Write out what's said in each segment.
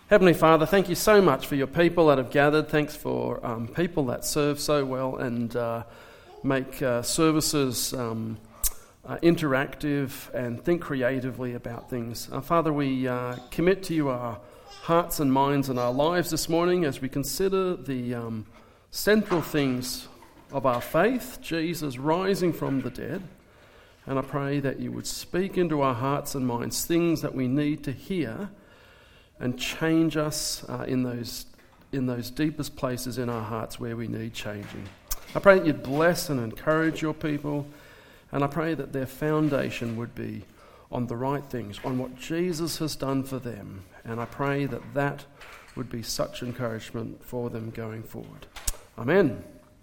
Heavenly Father, thank you so much for your people that have gathered. Thanks for people that serve so well and make services interactive and think creatively about things. Father, we commit to you our hearts and minds and our lives this morning as we consider the central things of our faith, Jesus rising from the dead. And I pray that you would speak into our hearts and minds things that we need to hear and change us in those deepest places in our hearts where we need changing. I pray that you'd bless and encourage your people, and I pray that their foundation would be on the right things, on what Jesus has done for them, and I pray that that would be such encouragement for them going forward. Amen.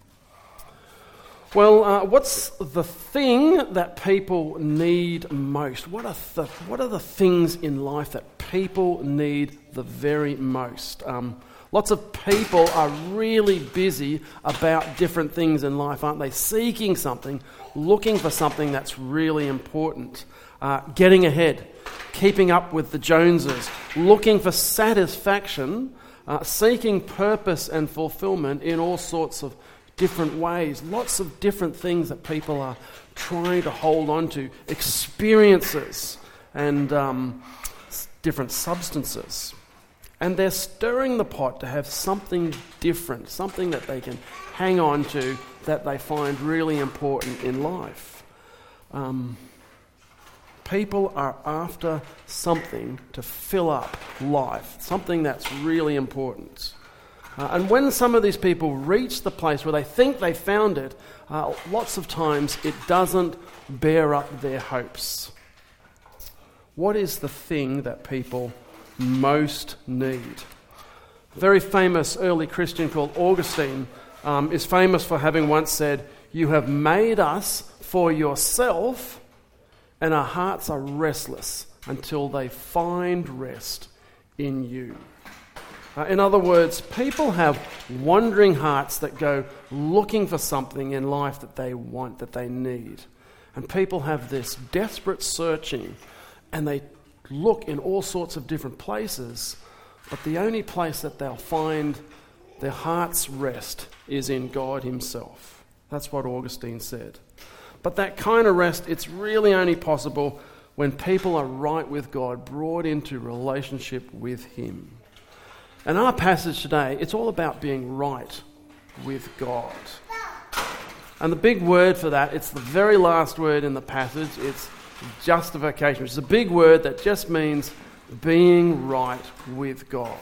Well, what's the thing that people need most? What are the things in life that people need the very most? Lots of people are really busy about different things in life, aren't they? Seeking something, looking for something that's really important, getting ahead, keeping up with the Joneses, looking for satisfaction, seeking purpose and fulfillment in all sorts of different ways, lots of different things that people are trying to hold on to, experiences and different substances. And they're stirring the pot to have something different, something that they can hang on to that they find really important in life. People are after something to fill up life, something that's really important. And when some of these people reach the place where they think they found it, lots of times it doesn't bear up their hopes. What is the thing that people most need? A very famous early Christian called Augustine is famous for having once said, "You have made us for yourself, and our hearts are restless until they find rest in you." In other words, people have wandering hearts that go looking for something in life that they want, that they need. And people have this desperate searching, and they look in all sorts of different places, but the only place that they'll find their heart's rest is in God himself. That's what Augustine said. But that kind of rest, it's really only possible when people are right with God, brought into relationship with him. And our passage today, it's all about being right with God. And the big word for that, it's the very last word in the passage, it's justification, which is a big word that just means being right with God.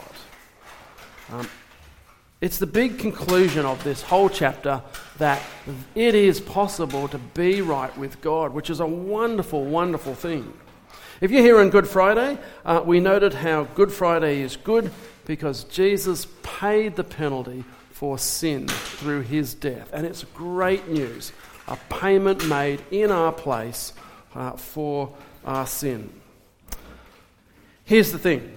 It's the big conclusion of this whole chapter that it is possible to be right with God, which is a wonderful, wonderful thing. If you're here on Good Friday, we noted how Good Friday is good because Jesus paid the penalty for sin through his death. And it's great news, a payment made in our place for our sin. Here's the thing.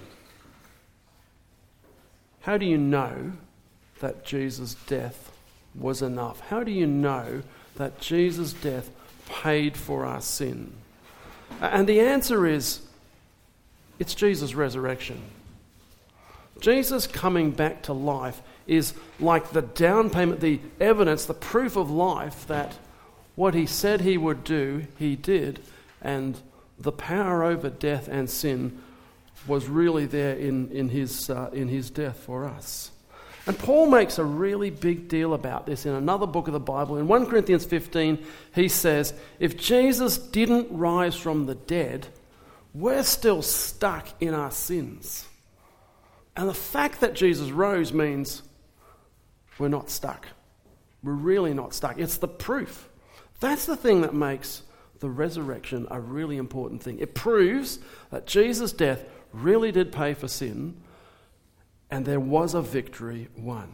How do you know that Jesus' death was enough? How do you know that Jesus' death paid for our sin? And the answer is, it's Jesus' resurrection. Jesus coming back to life is like the down payment, the evidence, the proof of life that what he said he would do, he did, and the power over death and sin was really there in his death for us. And Paul makes a really big deal about this in another book of the Bible. In 1 Corinthians 15, he says, if Jesus didn't rise from the dead, we're still stuck in our sins. And the fact that Jesus rose means we're not stuck. We're really not stuck. It's the proof. That's the thing that makes the resurrection a really important thing. It proves that Jesus' death really did pay for sin, and there was a victory won.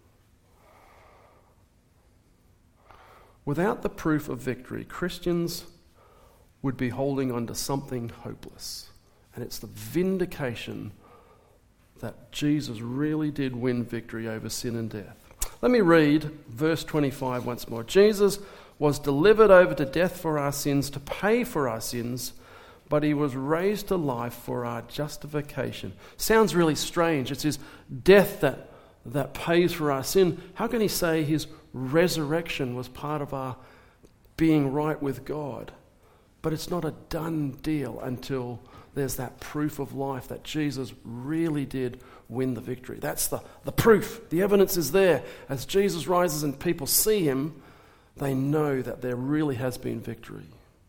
Without the proof of victory, Christians would be holding on to something hopeless. And it's the vindication that Jesus really did win victory over sin and death. Let me read verse 25 once more. Jesus was delivered over to death for our sins, to pay for our sins, but he was raised to life for our justification. Sounds really strange. It's his death that pays for our sin. How can he say his resurrection was part of our being right with God? But it's not a done deal until there's that proof of life that Jesus really did win the victory. That's the proof. The evidence is there. As Jesus rises and people see him, they know that there really has been victory.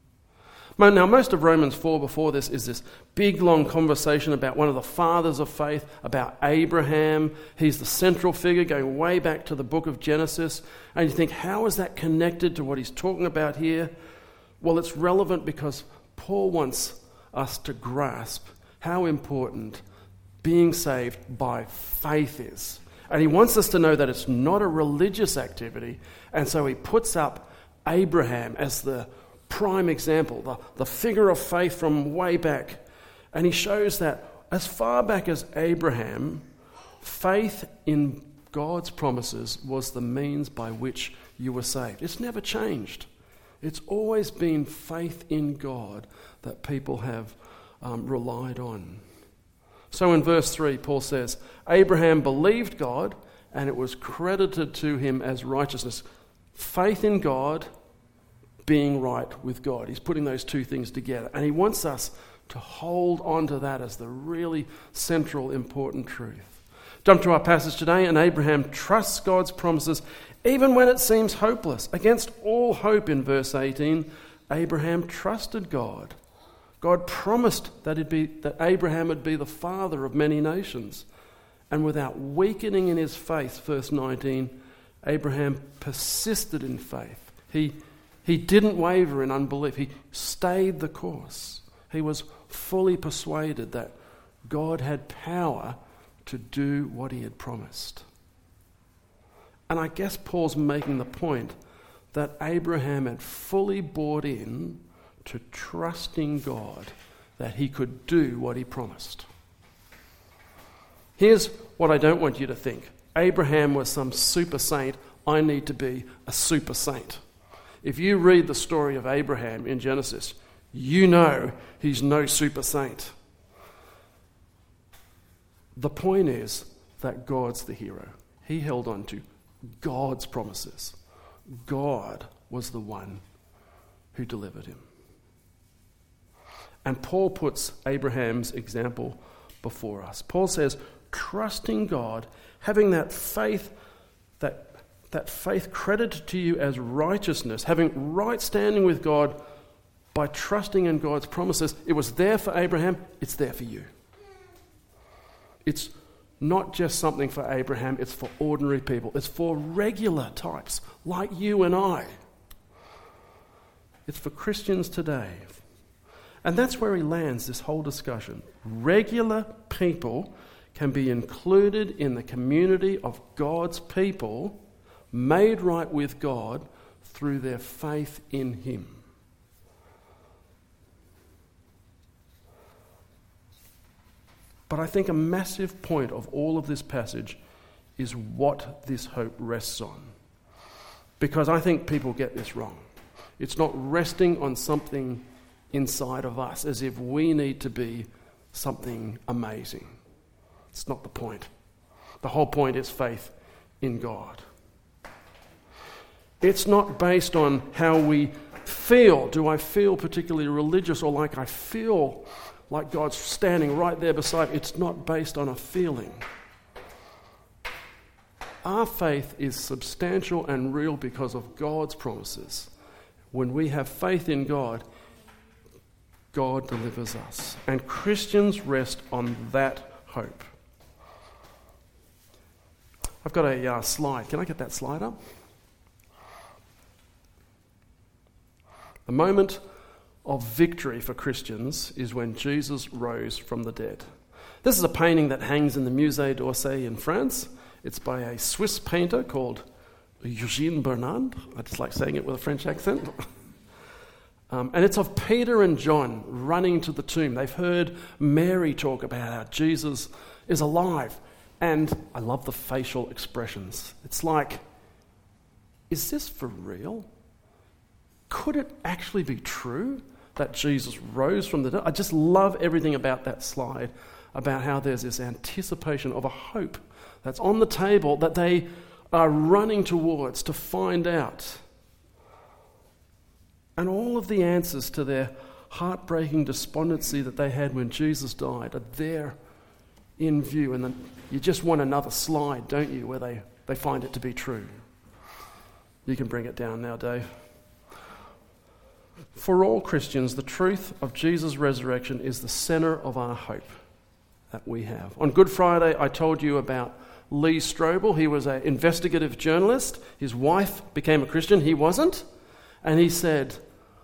Now, most of Romans 4 before this is this big, long conversation about one of the fathers of faith, about Abraham. He's the central figure going way back to the book of Genesis. And you think, how is that connected to what he's talking about here? Well, it's relevant because Paul wants us to grasp how important being saved by faith is. And he wants us to know that it's not a religious activity. And so he puts up Abraham as the prime example, the figure of faith from way back. And he shows that as far back as Abraham, faith in God's promises was the means by which you were saved. It's never changed. It's always been faith in God that people have relied on. So in verse 3, Paul says, Abraham believed God, and it was credited to him as righteousness. Faith in God, being right with God. He's putting those two things together. And he wants us to hold on to that as the really central, important truth. Jump to our passage today, and Abraham trusts God's promises even when it seems hopeless. Against all hope, in verse 18, Abraham trusted God. God promised that Abraham would be the father of many nations. And without weakening in his faith, verse 19, Abraham persisted in faith. He didn't waver in unbelief. He stayed the course. He was fully persuaded that God had power to do what he had promised. And I guess Paul's making the point that Abraham had fully bought in to trusting God that he could do what he promised. Here's what I don't want you to think. Abraham was some super saint. I need to be a super saint. If you read the story of Abraham in Genesis, you know he's no super saint. The point is that God's the hero. He held on to God's promises. God was the one who delivered him. And Paul puts Abraham's example before us. Paul says, trusting God, having that faith credited to you as righteousness, having right standing with God by trusting in God's promises. It was there for Abraham, it's there for you. It's not just something for Abraham, it's for ordinary people. It's for regular types like you and I. It's for Christians today. And that's where he lands this whole discussion. Regular people can be included in the community of God's people, made right with God through their faith in him. But I think a massive point of all of this passage is what this hope rests on. Because I think people get this wrong. It's not resting on something inside of us as if we need to be something amazing. It's not the point. The whole point is faith in God. It's not based on how we feel. Do I feel particularly religious or like I feel like God's standing right there beside me? It's not based on a feeling. Our faith is substantial and real because of God's promises. When we have faith in God, God delivers us. And Christians rest on that hope. I've got a slide. Can I get that slide up? The moment of victory for Christians is when Jesus rose from the dead. This is a painting that hangs in the Musée d'Orsay in France. It's by a Swiss painter called Eugène Bernard. I just like saying it with a French accent. And it's of Peter and John running to the tomb. They've heard Mary talk about how Jesus is alive. And I love the facial expressions. It's like, is this for real? Could it actually be true that Jesus rose from the dead. I just love everything about that slide, about how there's this anticipation of a hope that's on the table that they are running towards to find out. And all of the answers to their heartbreaking despondency that they had when Jesus died are there in view. And then you just want another slide, don't you, where they find it to be true. You can bring it down now, Dave. For all Christians, the truth of Jesus' resurrection is the center of our hope that we have. On Good Friday, I told you about Lee Strobel. He was an investigative journalist. His wife became a Christian. He wasn't. And he said,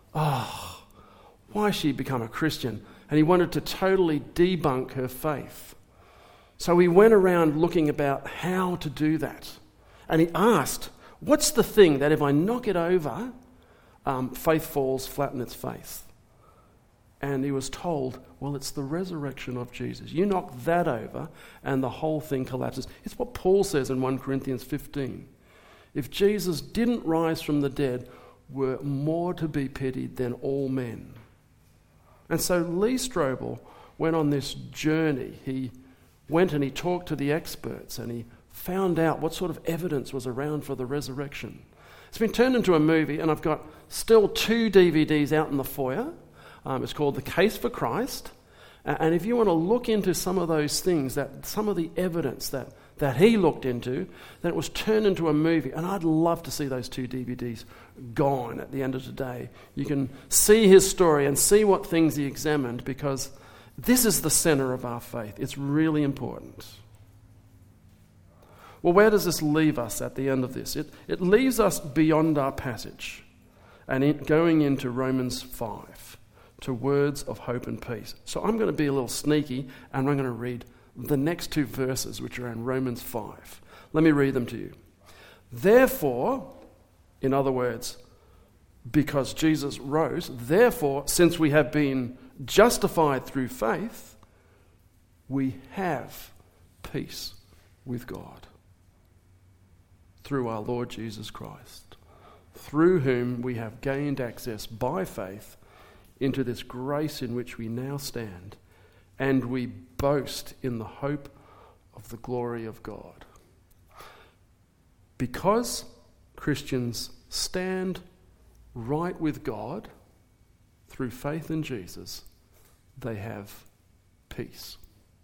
why she become a Christian? And he wanted to totally debunk her faith. So he went around looking about how to do that. And he asked, what's the thing that if I knock it over, faith falls flat in its face? And he was told, well, it's the resurrection of Jesus. You knock that over and the whole thing collapses. It's what Paul says in 1 Corinthians 15. If Jesus didn't rise from the dead, we're more to be pitied than all men. And so Lee Strobel went on this journey. He went and he talked to the experts and he found out what sort of evidence was around for the resurrection. It's been turned into a movie, and I've got still 2 DVDs out in the foyer. It's called The Case for Christ. And if you want to look into some of those things, some of the evidence that he looked into, then it was turned into a movie. And I'd love to see those 2 DVDs gone at the end of the day. You can see his story and see what things he examined, because this is the center of our faith. It's really important. Well, where does this leave us at the end of this? It leaves us beyond our passage and going into Romans 5 to words of hope and peace. So I'm going to be a little sneaky and I'm going to read the next 2 verses, which are in Romans 5. Let me read them to you. Therefore, in other words, because Jesus rose, therefore, since we have been justified through faith, we have peace with God through our Lord Jesus Christ, through whom we have gained access by faith into this grace in which we now stand, and we boast in the hope of the glory of God. Because Christians stand right with God through faith in Jesus, they have peace.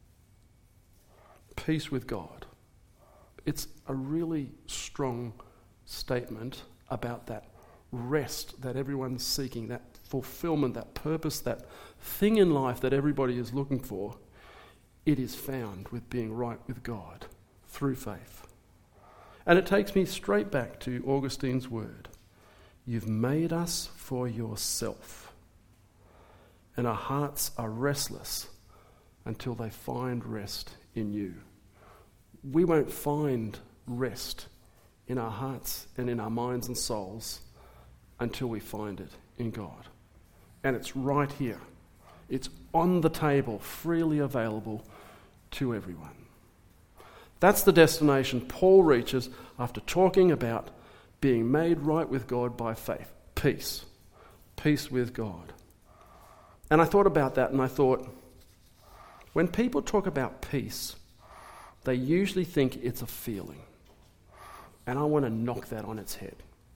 Peace with God. It's a really strong statement about that rest that everyone's seeking, that fulfillment, that purpose, that thing in life that everybody is looking for. It is found with being right with God through faith. And it takes me straight back to Augustine's word. You've made us for yourself, and our hearts are restless until they find rest in you. We won't find rest in our hearts and in our minds and souls until we find it in God. And it's right here. It's on the table, freely available to everyone. That's the destination Paul reaches after talking about being made right with God by faith. Peace. Peace with God. And I thought about that and I thought, when people talk about peace, they usually think it's a feeling. And I want to knock that on its head.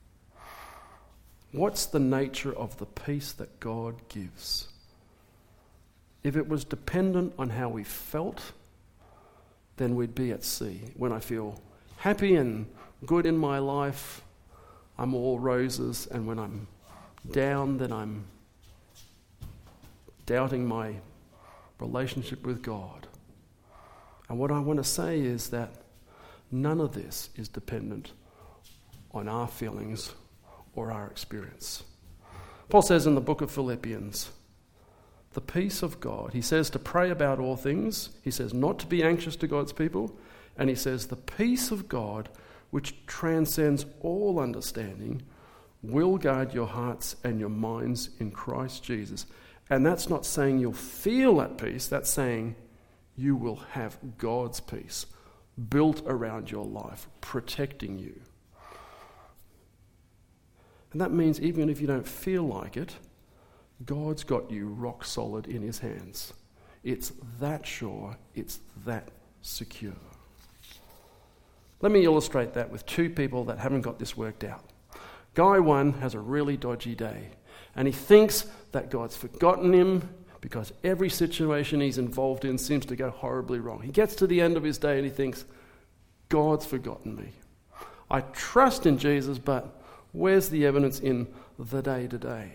What's the nature of the peace that God gives? If it was dependent on how we felt, then we'd be at sea. When I feel happy and good in my life, I'm all roses, and when I'm down, then I'm doubting my relationship with God. And what I want to say is that none of this is dependent on our feelings or our experience. Paul says in the book of Philippians, the peace of God, he says to pray about all things, he says not to be anxious to God's people, and he says the peace of God, which transcends all understanding, will guard your hearts and your minds in Christ Jesus. And that's not saying you'll feel at peace, that's saying you will have God's peace built around your life, protecting you. And that means even if you don't feel like it, God's got you rock solid in his hands. It's that sure, it's that secure. Let me illustrate that with two people that haven't got this worked out. Guy one has a really dodgy day, and he thinks that God's forgotten him because every situation he's involved in seems to go horribly wrong. He gets to the end of his day and he thinks, God's forgotten me. I trust in Jesus, but where's the evidence in the day-to-day?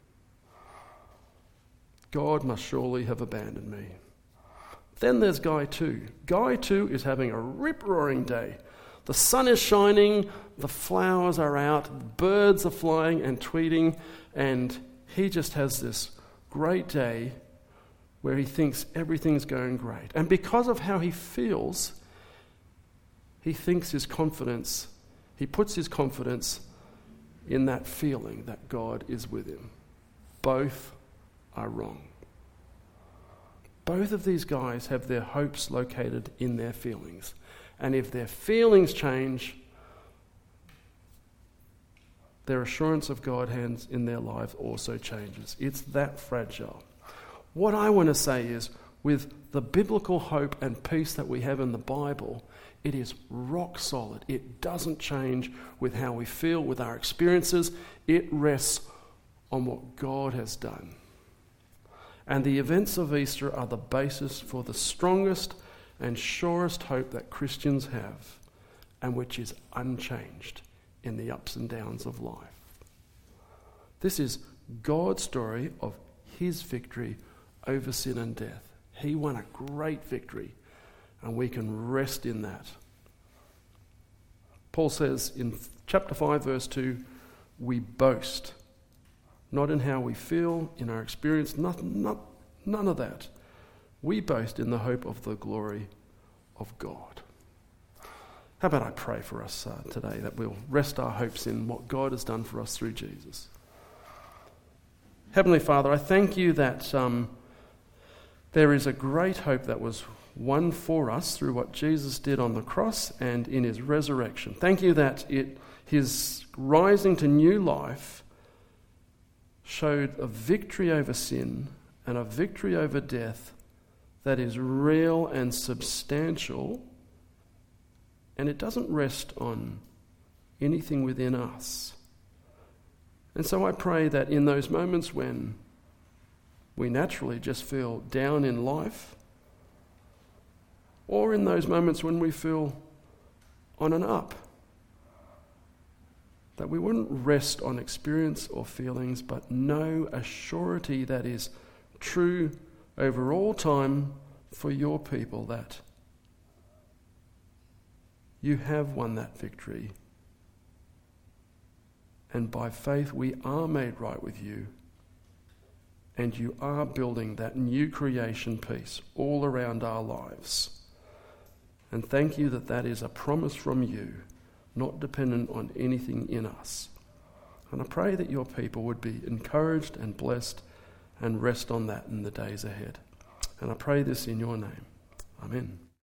God must surely have abandoned me. Then there's Guy 2. Guy 2 is having a rip-roaring day. The sun is shining, the flowers are out, birds are flying and tweeting, and he just has this great day where he thinks everything's going great. And because of how he feels, he puts his confidence in that feeling that God is with him. Both are wrong. Both of these guys have their hopes located in their feelings. And if their feelings change, their assurance of God's hands in their life also changes. It's that fragile. What I want to say is, with the biblical hope and peace that we have in the Bible, it is rock solid. It doesn't change with how we feel, with our experiences. It rests on what God has done. And the events of Easter are the basis for the strongest and surest hope that Christians have, and which is unchanged in the ups and downs of life. This is God's story of his victory over sin and death. He won a great victory, and we can rest in that. Paul says in chapter 5, verse 2, we boast, not in how we feel, in our experience, none of that. We boast in the hope of the glory of God. How about I pray for us today, that we'll rest our hopes in what God has done for us through Jesus. Heavenly Father, I thank you that there is a great hope that was won for us through what Jesus did on the cross and in his resurrection. Thank you that his rising to new life showed a victory over sin and a victory over death that is real and substantial, and it doesn't rest on anything within us. And so I pray that in those moments when we naturally just feel down in life, or in those moments when we feel on and up, that we wouldn't rest on experience or feelings, but know a surety that is true over all time for your people, that you have won that victory. And by faith we are made right with you. And you are building that new creation piece all around our lives. And thank you that that is a promise from you, not dependent on anything in us. And I pray that your people would be encouraged and blessed and rest on that in the days ahead. And I pray this in your name. Amen.